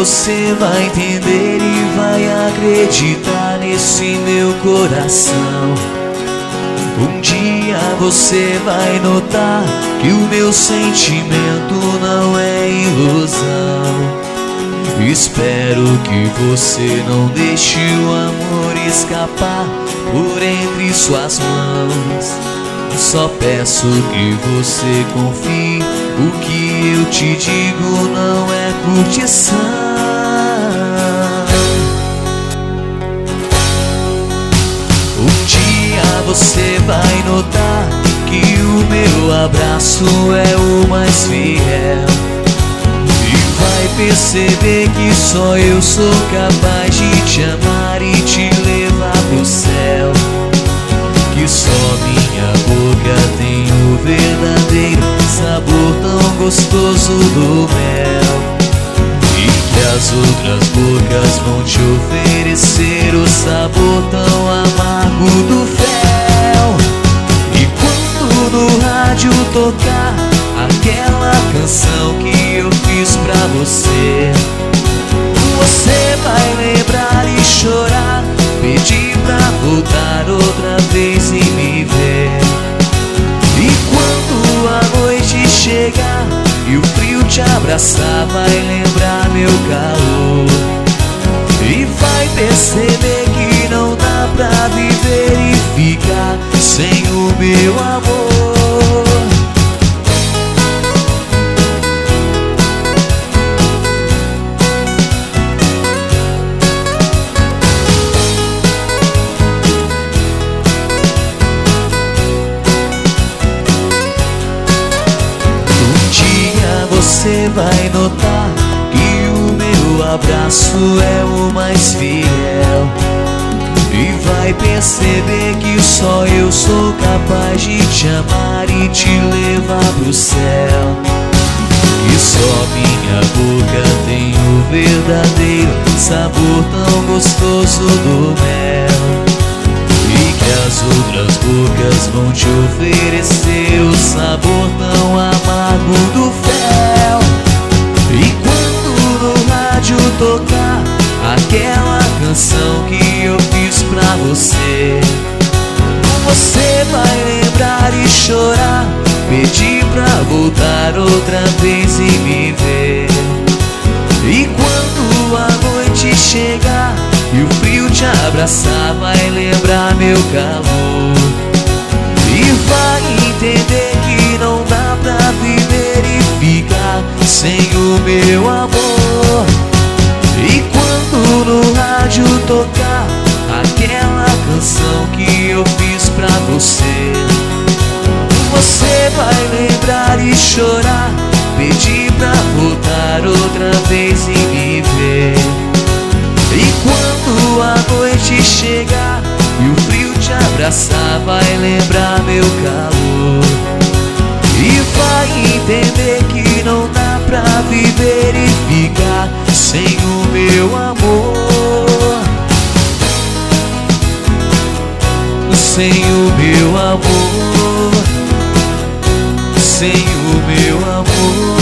você vai entender e vai acreditar nesse meu coração. Um dia você vai notar que o meu sentimento não é ilusão. Espero que você não deixe o amor escapar por entre suas mãos. Só peço que você confie, o que eu te digo não é curtição. Um dia você vai notar que o meu abraço é o mais fiel, e vai perceber que só eu sou capaz de te amar e te levar pro céu. Que só minha boca tem o verdadeiro sabor tão gostoso do mel, e que as outras bocas vão te oferecer o sabor tão amargo do fel. E quando no rádio tocar aquela canção que eu fiz pra você, você vai lembrar e chorar, pedir pra voltar outra vez e me ver. E quando a noite chegar e o frio te abraçar, vai lembrar meu calor, e vai perceber que não dá pra viver e ficar sem o meu amor. Você vai notar que o meu abraço é o mais fiel, e vai perceber que só eu sou capaz de te amar e te levar pro céu. Que só minha boca tem o verdadeiro sabor tão gostoso do mel, e que as outras bocas vão te oferecer o sabor tão amargo do fel. E quando no rádio tocar aquela canção que eu fiz pra você, você vai lembrar e chorar, pedir pra voltar outra vez e me ver. E quando a noite chegar e o frio te abraçar, vai lembrar meu calor, e vai entender que não dá pra viver e ficar sem o meu amor. E quando no rádio tocar aquela canção que eu fiz pra você, você vai lembrar e chorar, pedir pra voltar outra vez e me ver. E quando a noite chegar e o frio te abraçar, vai lembrar meu calor, e vai entender que não dá pra viver e ficar sem o meu amor. Sem o meu amor, sem o meu amor.